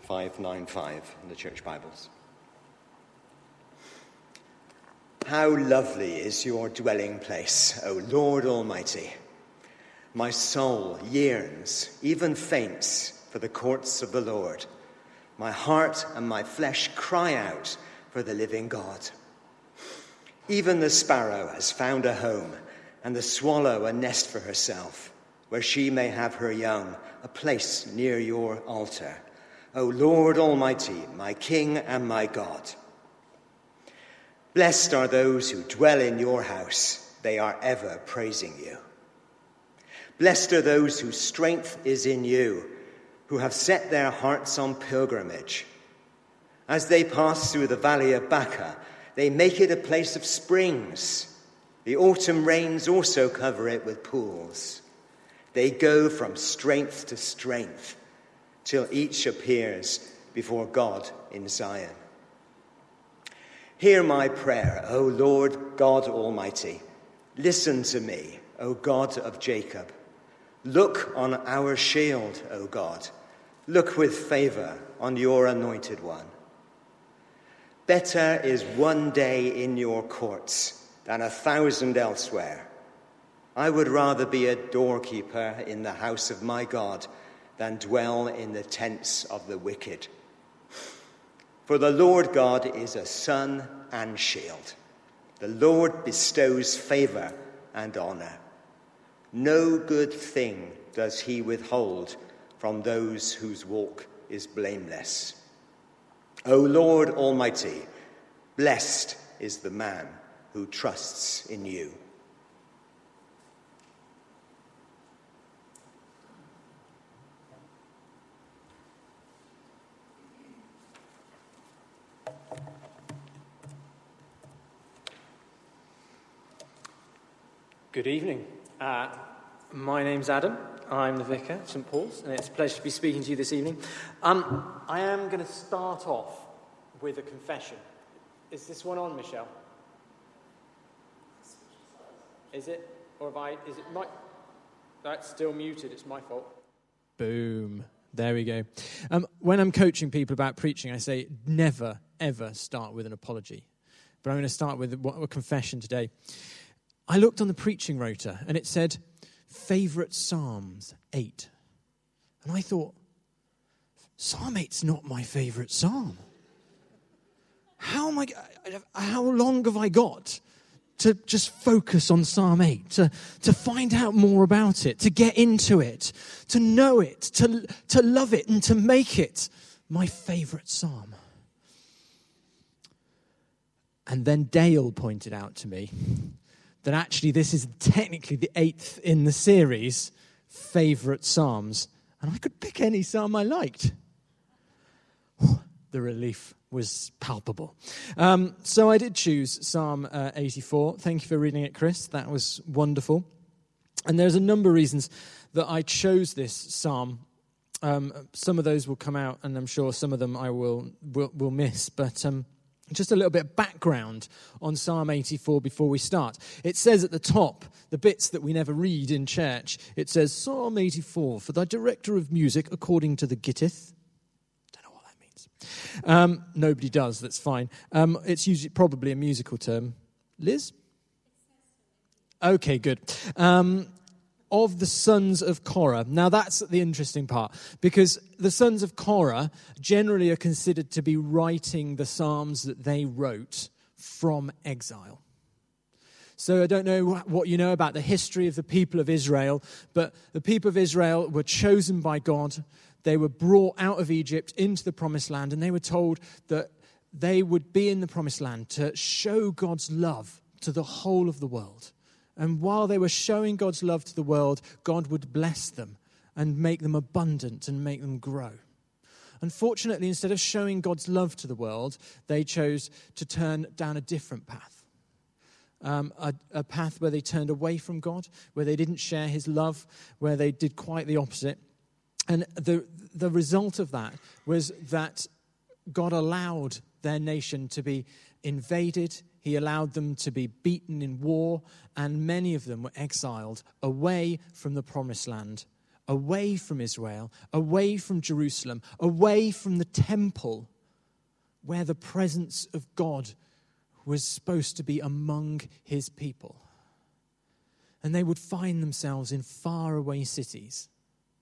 595 in the Church Bibles. How lovely is your dwelling place, O Lord Almighty. My soul yearns, even faints, for the courts of the Lord. My heart and my flesh cry out for the living God. Even the sparrow has found a home, and the swallow a nest for herself, where she may have her young, a place near your altar. O Lord Almighty, my King and my God. Blessed are those who dwell in your house. They are ever praising you. Blessed are those whose strength is in you, who have set their hearts on pilgrimage. As they pass through the valley of Baca, they make it a place of springs. The autumn rains also cover it with pools. They go from strength to strength, till each appears before God in Zion. Hear my prayer, O Lord God Almighty. Listen to me, O God of Jacob. Look on our shield, O God. Look with favor on your anointed one. Better is one day in your courts than 1,000 elsewhere. I would rather be a doorkeeper in the house of my God than dwell in the tents of the wicked. For the Lord God is a sun and shield. The Lord bestows favor and honor. No good thing does he withhold from those whose walk is blameless. O Lord Almighty, blessed is the man who trusts in you. Good evening. My name's Adam. I'm the vicar of St Paul's, and it's a pleasure to be speaking to you this evening. I am going to start off with a confession. Is this one on, Michelle? Is it? Or is it my... That's still muted. It's my fault. Boom. There we go. When I'm coaching people about preaching, I say never, ever start with an apology. But I'm going to start with a confession today. I looked on the preaching rota, and it said, favourite Psalms 8. And I thought, Psalm 8's not my favourite psalm. How long have I got to just focus on Psalm 8, to find out more about it, to get into it, to know it, to love it, and to make it my favourite psalm? And then Dale pointed out to me that actually this is technically the 8th in the series, favourite psalms, and I could pick any psalm I liked. The relief was palpable. So I did choose Psalm 84. Thank you for reading it, Chris. That was wonderful. And there's a number of reasons that I chose this psalm. Some of those will come out, and I'm sure some of them I will miss, but... just a little bit of background on Psalm 84 before we start. It says at the top, the bits that we never read in church, it says, Psalm 84, for thy director of music, according to the Gittith. Don't know what that means. Nobody does, that's fine. It's usually probably a musical term. Liz? Okay, good. Of the sons of Korah. Now that's the interesting part, because the sons of Korah generally are considered to be writing the psalms that they wrote from exile. So I don't know what you know about the history of the people of Israel, but the people of Israel were chosen by God. They were brought out of Egypt into the promised land, and they were told that they would be in the promised land to show God's love to the whole of the world. And while they were showing God's love to the world, God would bless them and make them abundant and make them grow. Unfortunately, instead of showing God's love to the world, they chose to turn down a different path. A path where they turned away from God, where they didn't share his love, where they did quite the opposite. And the result of that was that God allowed their nation to be invaded. He allowed them to be beaten in war, and many of them were exiled away from the promised land, away from Israel, away from Jerusalem, away from the temple where the presence of God was supposed to be among his people. And they would find themselves in faraway cities,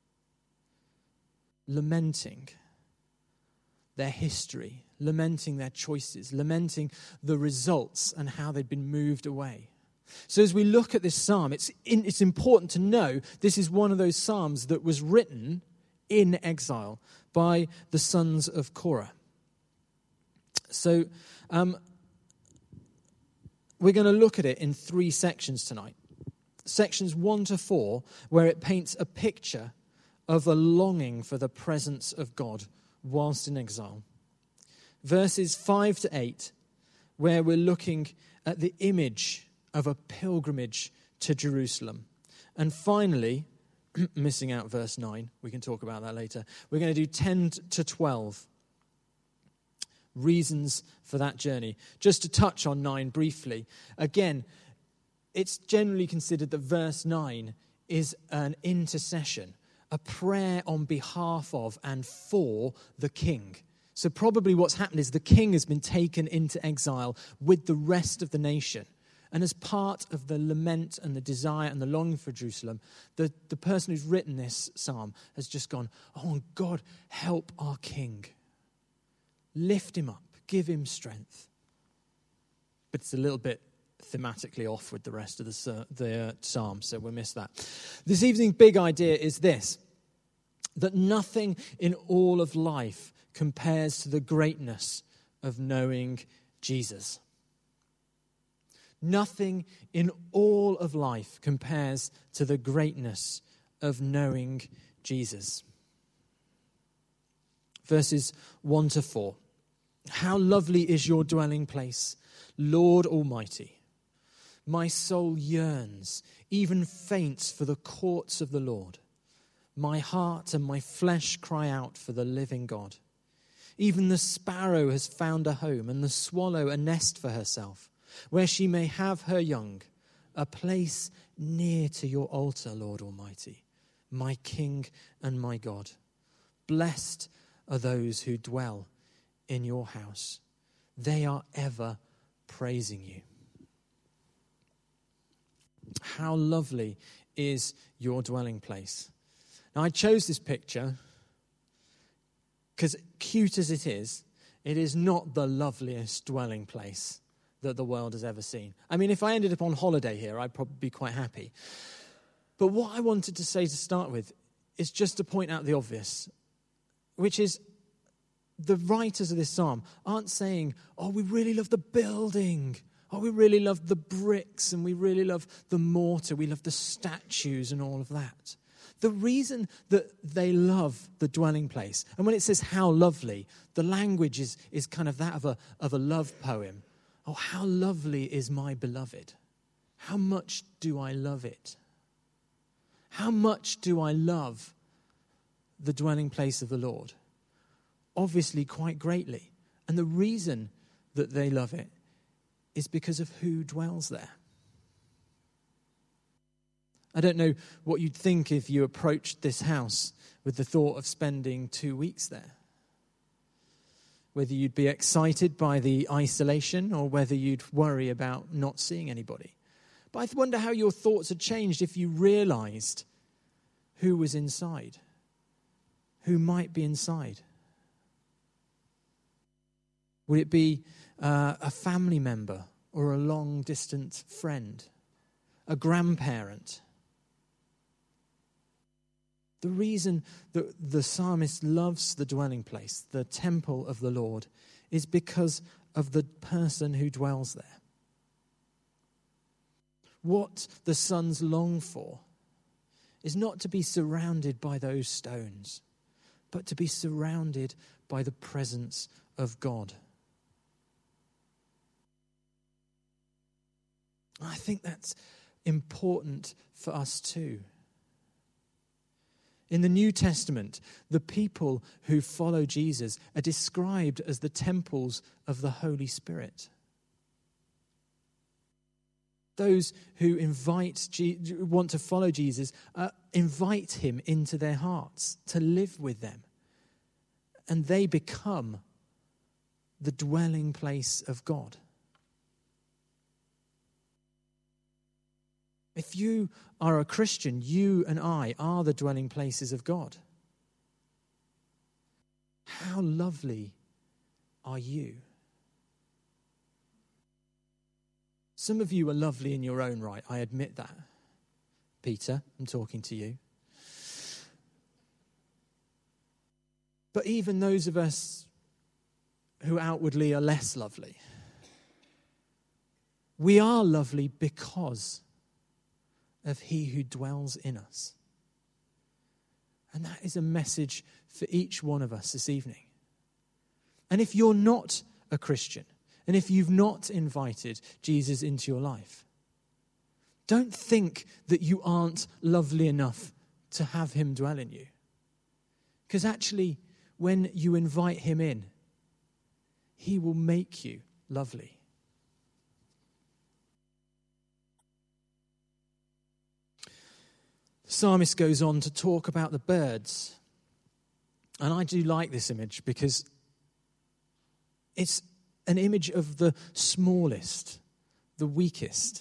lamenting their history, lamenting their choices, lamenting the results and how they'd been moved away. So as we look at this psalm, it's important to know this is one of those psalms that was written in exile by the sons of Korah. So we're going to look at it in 3 sections tonight. Sections 1 to 4, where it paints a picture of a longing for the presence of God whilst in exile. Verses 5 to 8, where we're looking at the image of a pilgrimage to Jerusalem. And finally, missing out verse 9, we can talk about that later, we're going to do 10 to 12, reasons for that journey. Just to touch on 9 briefly, again, it's generally considered that verse 9 is an intercession, a prayer on behalf of and for the king. So probably what's happened is the king has been taken into exile with the rest of the nation. And as part of the lament and the desire and the longing for Jerusalem, the person who's written this psalm has just gone, oh, God, help our king. Lift him up, give him strength. But it's a little bit thematically off with the rest of the psalm, so we'll miss that. This evening's big idea is this, that nothing in all of life compares to the greatness of knowing Jesus. Nothing in all of life compares to the greatness of knowing Jesus. Verses 1 to 4. How lovely is your dwelling place, Lord Almighty. My soul yearns, even faints for the courts of the Lord. My heart and my flesh cry out for the living God. Even the sparrow has found a home, and the swallow a nest for herself, where she may have her young, a place near to your altar, Lord Almighty, my King and my God. Blessed are those who dwell in your house. They are ever praising you. How lovely is your dwelling place. Now, I chose this picture because, cute as it is not the loveliest dwelling place that the world has ever seen. I mean, if I ended up on holiday here, I'd probably be quite happy. But what I wanted to say to start with is just to point out the obvious, which is the writers of this psalm aren't saying, oh, we really love the building. Oh, we really love the bricks and we really love the mortar. We love the statues and all of that. The reason that they love the dwelling place, and when it says how lovely, the language is kind of that of a love poem. Oh, how lovely is my beloved. How much do I love it? How much do I love the dwelling place of the Lord? Obviously, quite greatly. And the reason that they love it is because of who dwells there. I don't know what you'd think if you approached this house with the thought of spending 2 weeks there. Whether you'd be excited by the isolation or whether you'd worry about not seeing anybody. But I wonder how your thoughts had changed if you realized who was inside, who might be inside. Would it be a family member or a long-distant friend, a grandparent? The reason that the psalmist loves the dwelling place, the temple of the Lord, is because of the person who dwells there. What the sons long for is not to be surrounded by those stones, but to be surrounded by the presence of God. I think that's important for us too. In the New Testament, the people who follow Jesus are described as the temples of the Holy Spirit. Those who want to follow Jesus, invite him into their hearts to live with them. And they become the dwelling place of God. If you are a Christian, you and I are the dwelling places of God. How lovely are you? Some of you are lovely in your own right, I admit that. Peter, I'm talking to you. But even those of us who outwardly are less lovely, we are lovely because of he who dwells in us. And that is a message for each one of us this evening. And if you're not a Christian, and if you've not invited Jesus into your life, don't think that you aren't lovely enough to have him dwell in you. Because actually, when you invite him in, he will make you lovely. The psalmist goes on to talk about the birds. And I do like this image because it's an image of the smallest, the weakest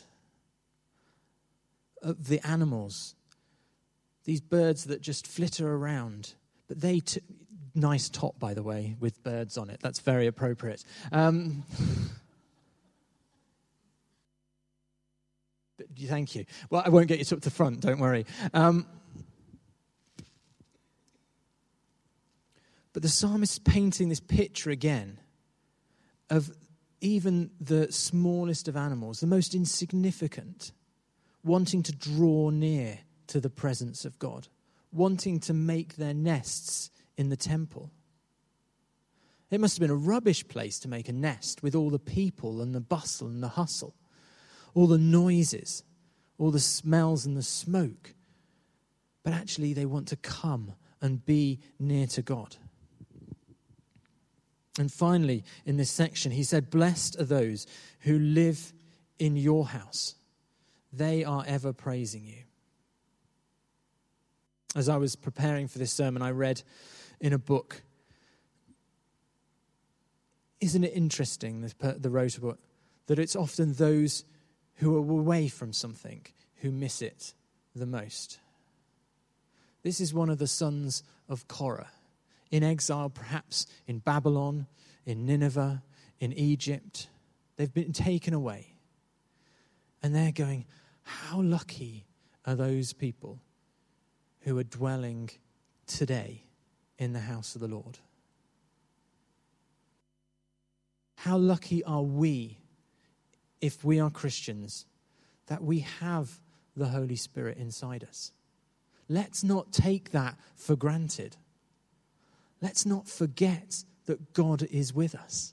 of the animals. These birds that just flitter around. But nice top, by the way, with birds on it. That's very appropriate. Thank you. Well, I won't get you up to the front, don't worry. But the psalmist is painting this picture again of even the smallest of animals, the most insignificant, wanting to draw near to the presence of God, wanting to make their nests in the temple. It must have been a rubbish place to make a nest with all the people and the bustle and the hustle, all the noises, all the smells and the smoke. But actually they want to come and be near to God. And finally, in this section, he said, "Blessed are those who live in your house. They are ever praising you." As I was preparing for this sermon, I read in a book, isn't it interesting, the wrote book, that it's often those who are away from something who miss it the most. This is one of the sons of Korah, in exile perhaps in Babylon, in Nineveh, in Egypt. They've been taken away. And they're going, how lucky are those people who are dwelling today in the house of the Lord? How lucky are we, if we are Christians, that we have the Holy Spirit inside us? Let's not take that for granted. Let's not forget that God is with us.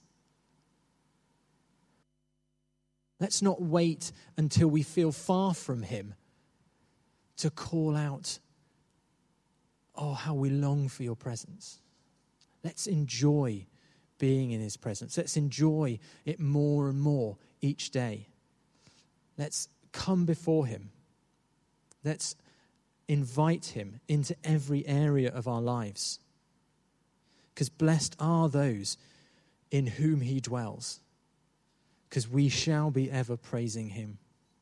Let's not wait until we feel far from him to call out, "Oh, how we long for your presence." Let's enjoy being in his presence. Let's enjoy it more and more each day. Let's come before him. Let's invite him into every area of our lives. Because blessed are those in whom he dwells, because we shall be ever praising him.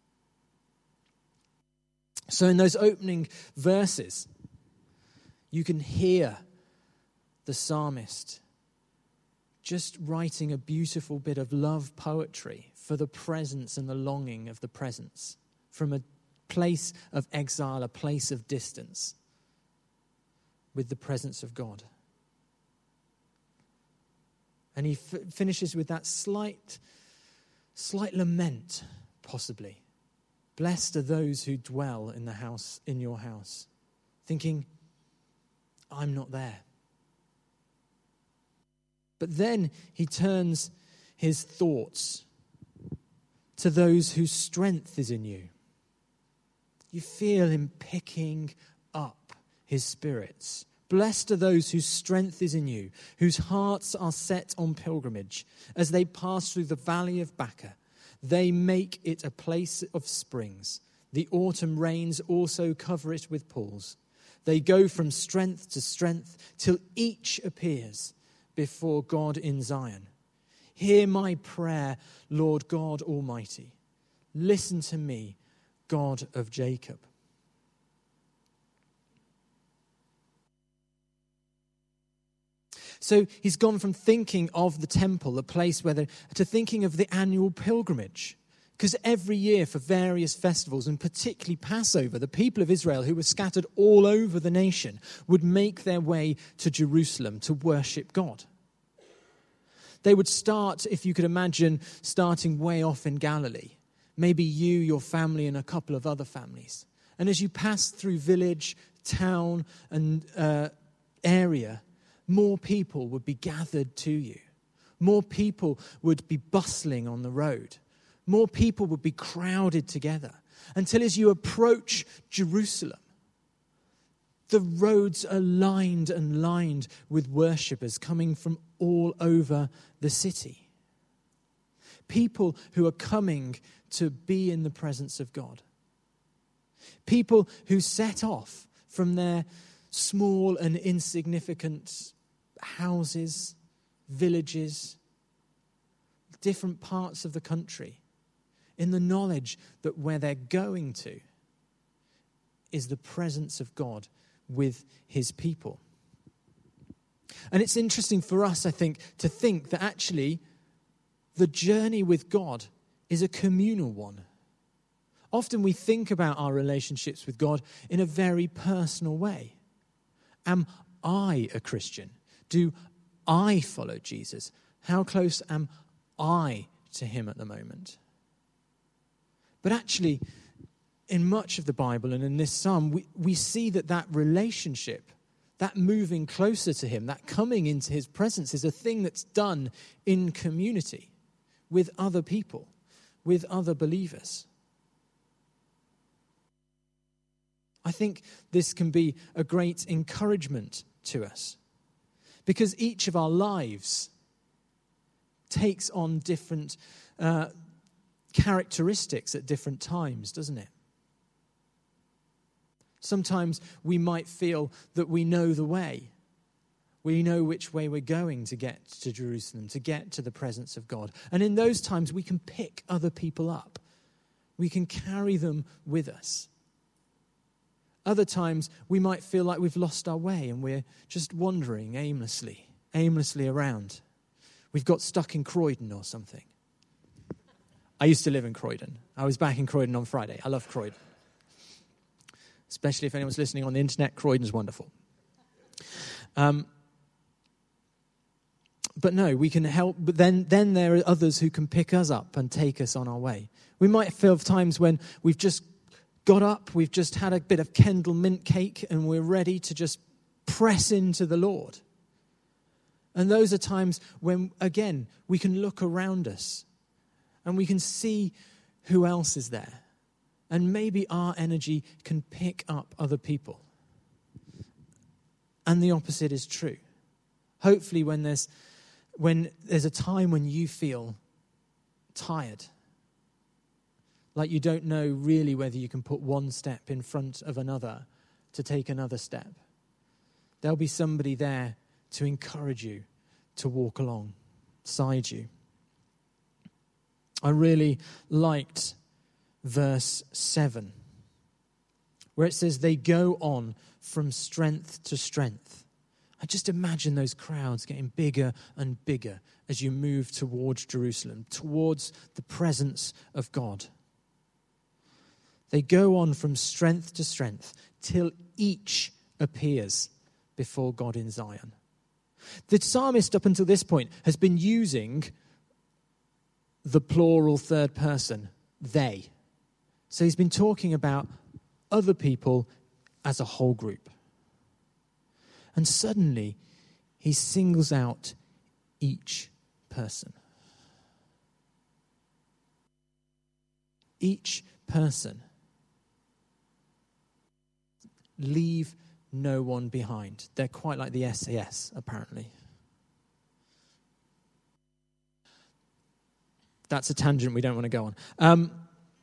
So in those opening verses, you can hear the psalmist just writing a beautiful bit of love poetry for the presence and the longing of the presence from a place of exile, a place of distance with the presence of God. And he finishes with that slight lament, possibly. Blessed are those who dwell in the house, in your house, thinking, I'm not there. But then he turns his thoughts to those whose strength is in you. You feel him picking up his spirits. Blessed are those whose strength is in you, whose hearts are set on pilgrimage. As they pass through the valley of Baca, They make it a place of springs. The autumn rains also cover it with pools. They go from strength to strength till each appears before God in Zion. Hear my prayer, Lord God Almighty. Listen to me, God of Jacob. So he's gone from thinking of the temple, the place where to thinking of the annual pilgrimage. Because every year for various festivals, and particularly Passover, the people of Israel who were scattered all over the nation would make their way to Jerusalem to worship God. They would start, if you could imagine, starting way off in Galilee. Maybe you, your family, and a couple of other families. And as you passed through village, town, and area, more people would be gathered to you. More people would be bustling on the road. More people would be crowded together. Until as you approach Jerusalem, the roads are lined and lined with worshippers coming from all over the city. People who are coming to be in the presence of God. People who set off from their small and insignificant houses, villages, different parts of the country, in the knowledge that where they're going to is the presence of God with his people. And it's interesting for us, I think, to think that actually the journey with God is a communal one. Often we think about our relationships with God in a very personal way. Am I a Christian? Do I follow Jesus? How close am I to him at the moment? But actually, in much of the Bible and in this psalm, we see that relationship, that moving closer to him, that coming into his presence is a thing that's done in community with other people, with other believers. I think this can be a great encouragement to us because each of our lives takes on different characteristics at different times, doesn't it? Sometimes we might feel that we know the way. We know which way we're going to get to Jerusalem, to get to the presence of God. And in those times, we can pick other people up. We can carry them with us. Other times, we might feel like we've lost our way and we're just wandering aimlessly around. We've got stuck in Croydon or something. I used to live in Croydon. I was back in Croydon on Friday. I love Croydon. Especially if anyone's listening on the internet, Croydon's wonderful. But no, we can help. But then there are others who can pick us up and take us on our way. We might feel times when we've just got up, we've just had a bit of Kendal mint cake, and we're ready to just press into the Lord. And those are times when, again, we can look around us and we can see who else is there. And maybe our energy can pick up other people. And the opposite is true. Hopefully when there's a time when you feel tired, like you don't know really whether you can put one step in front of another to take another step, there'll be somebody there to encourage you to walk alongside you. I really liked verse 7, where it says they go on from strength to strength. I just imagine those crowds getting bigger and bigger as you move towards Jerusalem, towards the presence of God. They go on from strength to strength till each appears before God in Zion. The psalmist up until this point has been using the plural third person, they. So he's been talking about other people as a whole group. And suddenly, he singles out each person. Each person. Leave no one behind. They're quite like the SAS, apparently. That's a tangent we don't want to go on.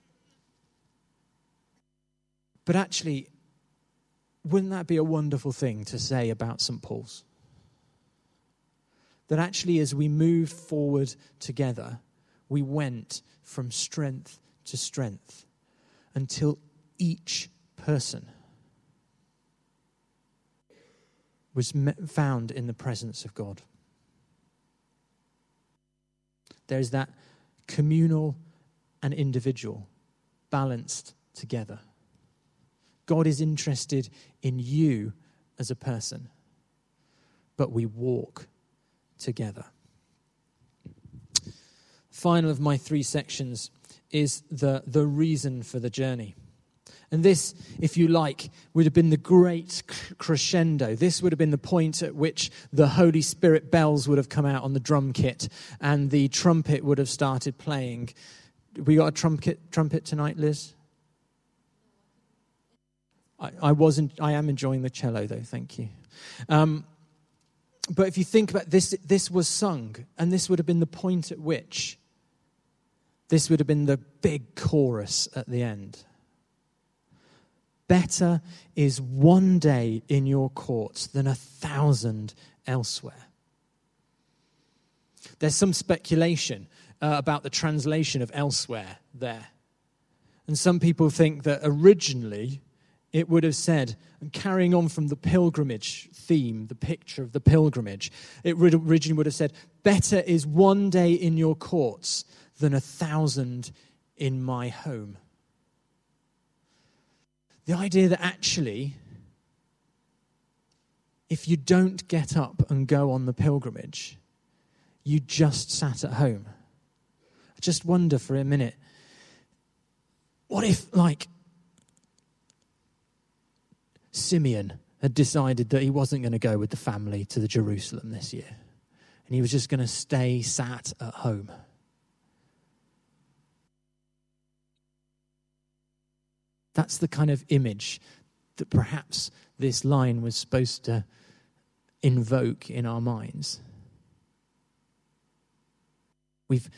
But actually, wouldn't that be a wonderful thing to say about St. Paul's? That actually, as we moved forward together, we went from strength to strength until each person was found in the presence of God. There's that communal and individual balanced together. God is interested in you as a person, but we walk together. Final of my 3 sections is the reason for the journey. And this, if you like, would have been the great crescendo. This would have been the point at which the Holy Spirit bells would have come out on the drum kit and the trumpet would have started playing. We got a trumpet tonight, Liz? I am enjoying the cello, though, thank you. But if you think about this was sung, and this would have been the point at which this would have been the big chorus at the end. Better is one day in your courts than 1,000 elsewhere. There's some speculation about the translation of elsewhere there. And some people think that originally it would have said, and carrying on from the pilgrimage theme, the picture of the pilgrimage, it originally would have said, better is one day in your courts than 1,000 in my home. The idea that actually, if you don't get up and go on the pilgrimage, you just sat at home. I just wonder for a minute, what if, Simeon had decided that he wasn't going to go with the family to the Jerusalem this year, and he was just going to stay sat at home? That's the kind of image that perhaps this line was supposed to invoke in our minds. We've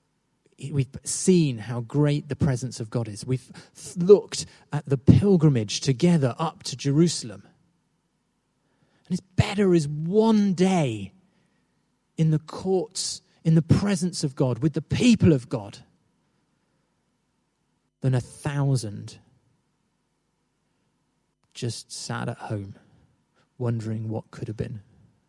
seen how great the presence of God is. We've looked at the pilgrimage together up to Jerusalem. And it's better as one day in the courts, in the presence of God, with the people of God, than 1,000 just sat at home, wondering what could have been.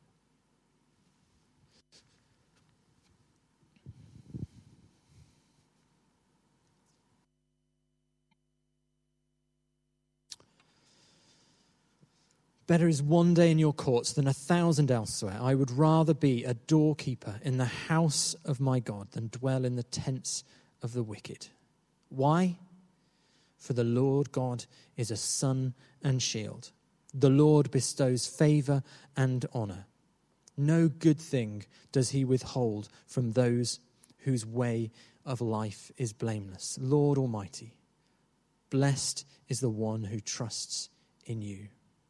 Better is one day in your courts than 1,000 elsewhere. I would rather be a doorkeeper in the house of my God than dwell in the tents of the wicked. Why? For the Lord God is a sun and shield. The Lord bestows favor and honor. No good thing does he withhold from those whose way of life is blameless. Lord Almighty, blessed is the one who trusts in you.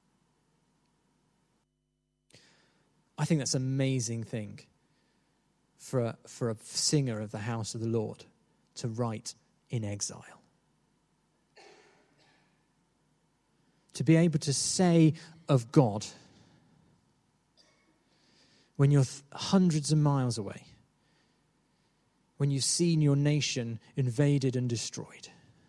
I think that's an amazing thing for a singer of the house of the Lord to write in exile. To be able to say of God, when you're hundreds of miles away, when you've seen your nation invaded and destroyed,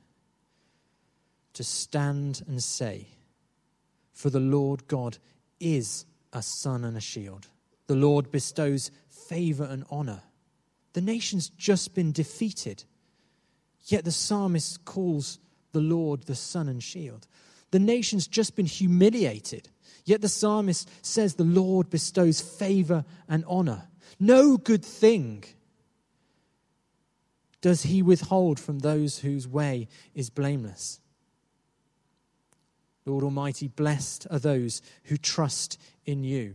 to stand and say, for the Lord God is a sun and a shield. The Lord bestows favor and honor. The nation's just been defeated, yet the psalmist calls the Lord the sun and shield. The nation's just been humiliated, yet the psalmist says the Lord bestows favor and honor. No good thing does he withhold from those whose way is blameless. Lord Almighty, blessed are those who trust in you.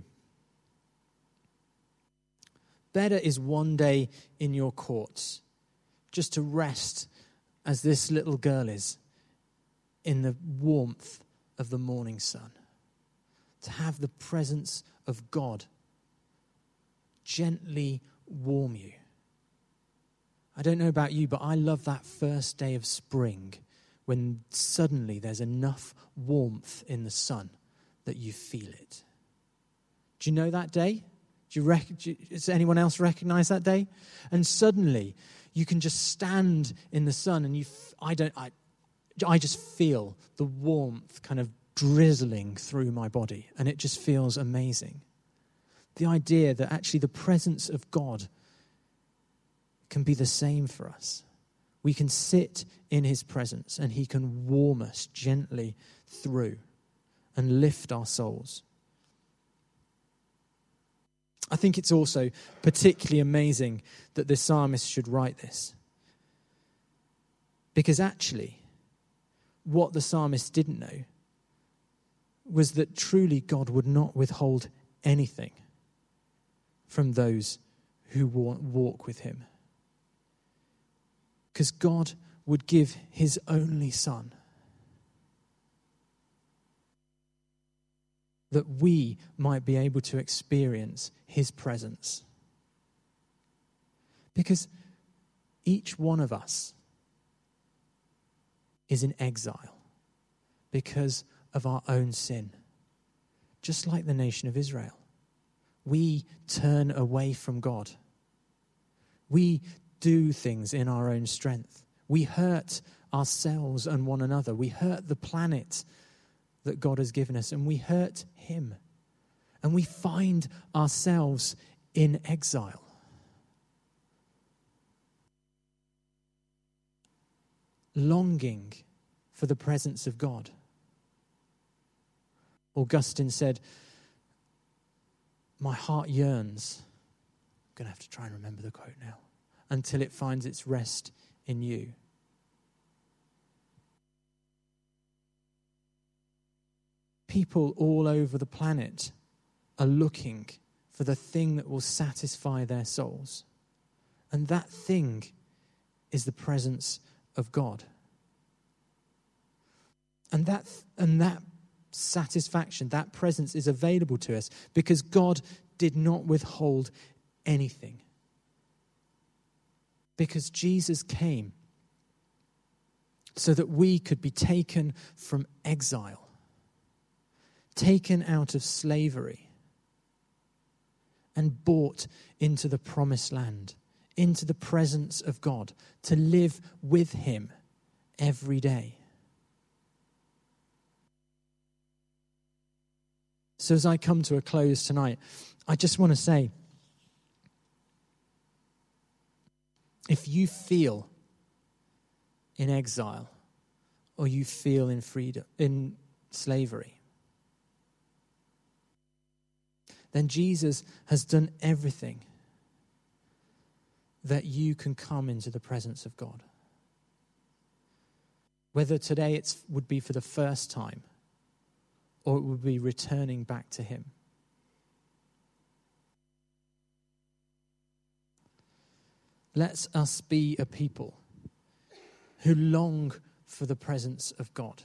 Better is one day in your courts, just to rest as this little girl is in the warmth of the morning sun. To have the presence of God gently warm you I don't know about you, but I love that first day of spring when suddenly there's enough warmth in the sun that you feel it. Do you know that day? Does anyone else recognize that day? And suddenly you can just stand in the sun and I just feel the warmth kind of drizzling through my body, and it just feels amazing. The idea that actually the presence of God can be the same for us. We can sit in his presence and he can warm us gently through and lift our souls. I think it's also particularly amazing that the psalmist should write this. Because actually, what the psalmist didn't know was that truly God would not withhold anything from those who walk with him. Because God would give his only Son that we might be able to experience his presence. Because each one of us is in exile because of our own sin, just like the nation of Israel. We turn away from God. We do things in our own strength. We hurt ourselves and one another. We hurt the planet that God has given us, and we hurt him. And we find ourselves in exile. Longing for the presence of God. Augustine said, "My heart yearns," I'm going to have to try and remember the quote now, "until it finds its rest in you." People all over the planet are looking for the thing that will satisfy their souls. And that thing is the presence of God. And that satisfaction, that presence is available to us because God did not withhold anything. Because Jesus came so that we could be taken from exile, taken out of slavery, and brought into the promised land, into the presence of God, to live with him every day. So as I come to a close tonight, I just want to say, if you feel in exile or you feel in freedom, in slavery, then Jesus has done everything that you can come into the presence of God. Whether today it would be for the first time or it would be returning back to him. Let us be a people who long for the presence of God,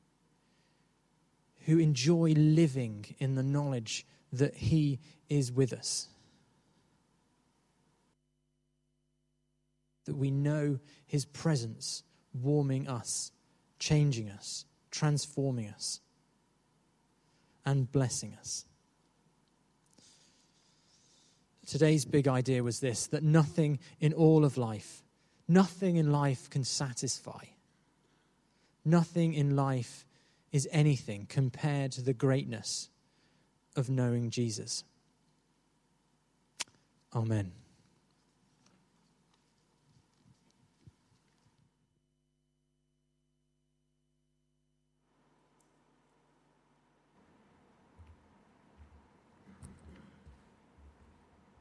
who enjoy living in the knowledge that he is with us. That we know his presence warming us, changing us, transforming us, and blessing us. Today's big idea was this, that nothing in all of life, nothing in life can satisfy. Nothing in life is anything compared to the greatness of knowing Jesus. Amen.